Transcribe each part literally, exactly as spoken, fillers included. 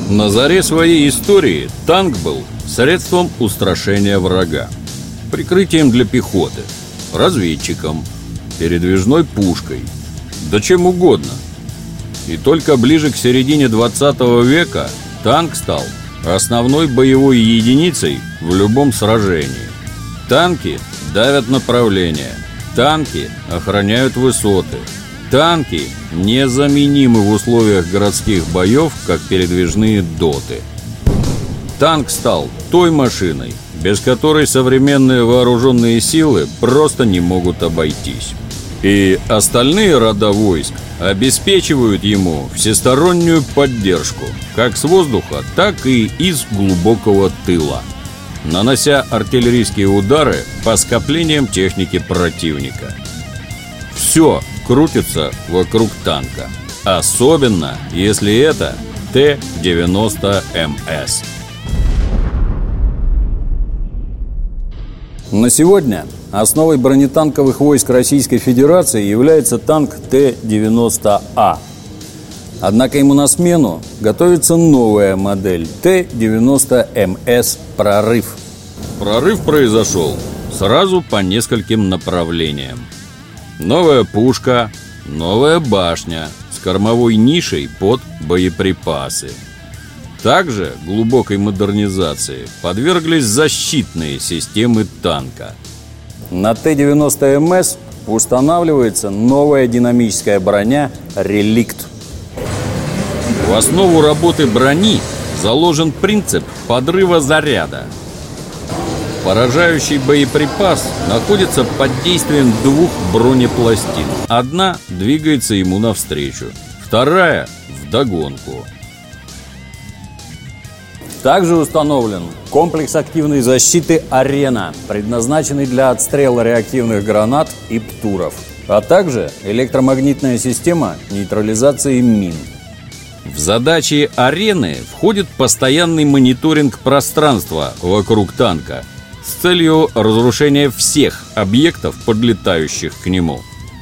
На заре своей истории танк был средством устрашения врага, прикрытием для пехоты, разведчиком, передвижной пушкой, да чем угодно. И только ближе к середине двадцатого века танк стал основной боевой единицей в любом сражении. Танки давят направление, танки охраняют высоты, танки незаменимы в условиях городских боев, как передвижные доты. Танк стал той машиной, без которой современные вооруженные силы просто не могут обойтись. И остальные рода войск обеспечивают ему всестороннюю поддержку, как с воздуха, так и из глубокого тыла, нанося артиллерийские удары по скоплениям техники противника. Все крутится вокруг танка, особенно если это Т девяносто эм эс. На сегодня основой бронетанковых войск Российской Федерации является танк Т девяносто А. Однако ему на смену готовится новая модель Т девяносто эм эс «Прорыв». Прорыв произошел сразу по нескольким направлениям. Новая пушка, новая башня с кормовой нишей под боеприпасы. Также глубокой модернизации подверглись защитные системы танка. На Т девяносто эм эс устанавливается новая динамическая броня «Реликт». В основу работы брони заложен принцип подрыва заряда. Поражающий боеприпас находится под действием двух бронепластин. Одна двигается ему навстречу, вторая – вдогонку. Также установлен комплекс активной защиты «Арена», предназначенный для отстрела реактивных гранат и птуров, а также электромагнитная система нейтрализации мин. В задачи «Арены» входит постоянный мониторинг пространства вокруг танка с целью разрушения всех объектов, подлетающих к нему.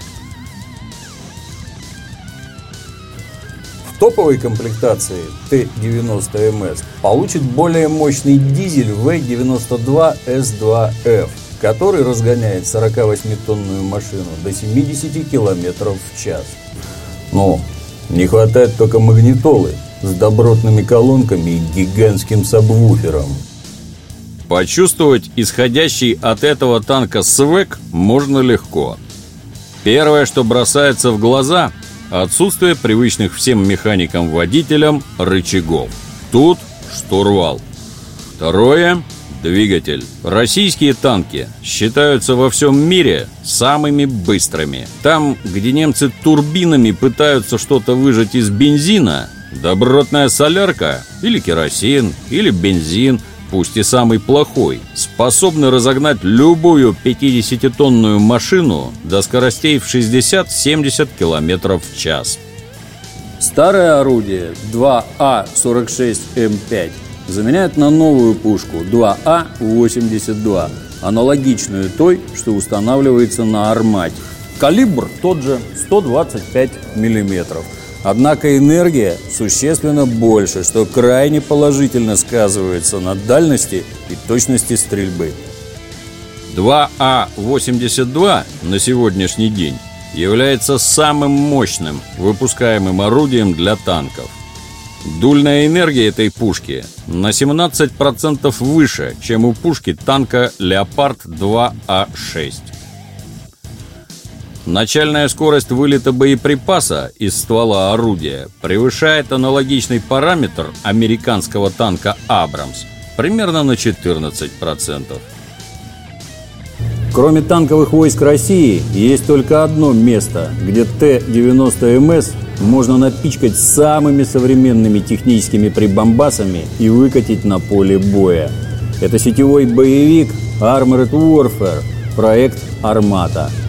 В топовой комплектации Т девяносто эм эс получит более мощный дизель В девяносто два С два Ф, который разгоняет сорокавосьмитонную машину до семидесяти километров в час. Но не хватает только магнитолы с добротными колонками и гигантским сабвуфером. Почувствовать исходящий от этого танка свек можно легко. Первое, что бросается в глаза – отсутствие привычных всем механикам-водителям рычагов. Тут штурвал. Второе – двигатель. Российские танки считаются во всем мире самыми быстрыми. Там, где немцы турбинами пытаются что-то выжать из бензина, добротная солярка или керосин, или бензин, пусть и самый плохой, способны разогнать любую пятидесятитонную машину до скоростей в шестьдесят-семьдесят километров в час. Старое орудие два А сорок шесть М пять заменяют на новую пушку два А восемьдесят два, аналогичную той, что устанавливается на «Армате». Калибр тот же – сто двадцать пять миллиметров. Однако энергия существенно больше, что крайне положительно сказывается на дальности и точности стрельбы. два А восемьдесят два на сегодняшний день является самым мощным выпускаемым орудием для танков. Дульная энергия этой пушки на семнадцать процентов выше, чем у пушки танка «Леопард два А шесть». Начальная скорость вылета боеприпаса из ствола орудия превышает аналогичный параметр американского танка «Абрамс» примерно на четырнадцать процентов. Кроме танковых войск России, есть только одно место, где Т девяносто Эм Эс можно напичкать самыми современными техническими прибамбасами и выкатить на поле боя. Это сетевой боевик Armored Warfare, проект «Армата».